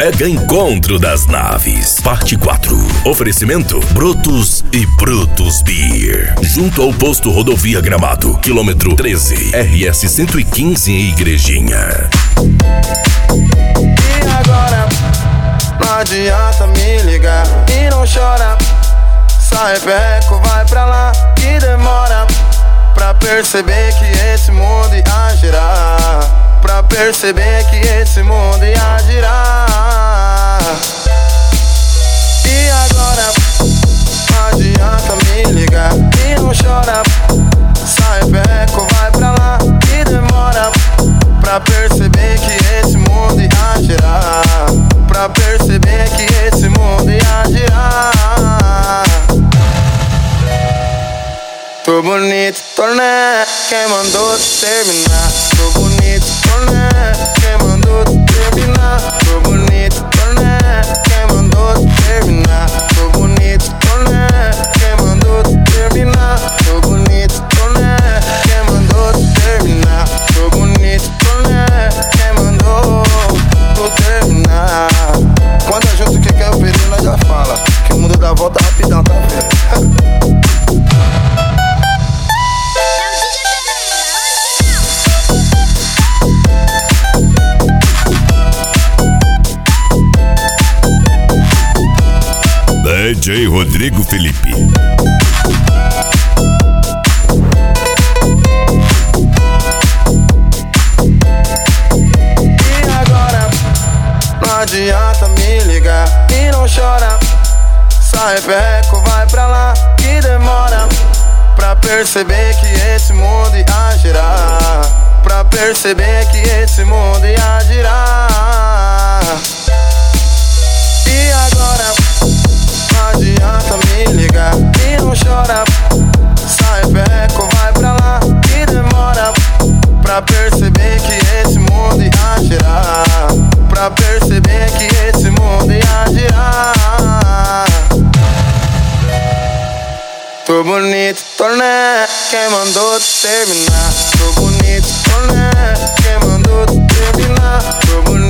Mega Encontro das Naves, parte 4. Oferecimento Brutus e Brutus Beer. Junto ao posto Rodovia Gramado, quilômetro 13, RS 115 em Igrejinha. E agora, não adianta me ligar e não chora. Sai perreco, vai pra lá que demora pra perceber que esse mundo ia girar. Pra perceber que esse mundo ia girar. E agora, não adianta me ligar e não chora. Sai perreco, vai pra lá que demora pra perceber que esse mundo ia girar. Pra perceber que esse mundo ia girar. Tô bonito, tô né, quem mandou terminar? Tô bonito, tô né, quem mandou terminar? Tô bonito, tô né, quem mandou terminar? Tô bonito, tô né, quem mandou terminar? Tô bonito, tô né, quem mandou terminar? Tô bonito, tô né, quem mandou terminar? Quando a gente que quer o perigo, nós já fala que o mundo dá volta rapidão, tá vendo? DJ Rodrigo Felipe. E agora, não adianta me ligar e não chora. Sai perreco, vai pra lá que demora pra perceber que esse mundo ia girar. Pra perceber que esse mundo ia girar. E agora, não adianta me ligar e não chora. Sai perreco, vai pra lá que demora pra perceber que esse mundo ia girar. Pra perceber que esse mundo ia girar. Tô bonito, tô né, quem mandou terminar? Tô bonito, tô né, quem mandou terminar? Tô bonito.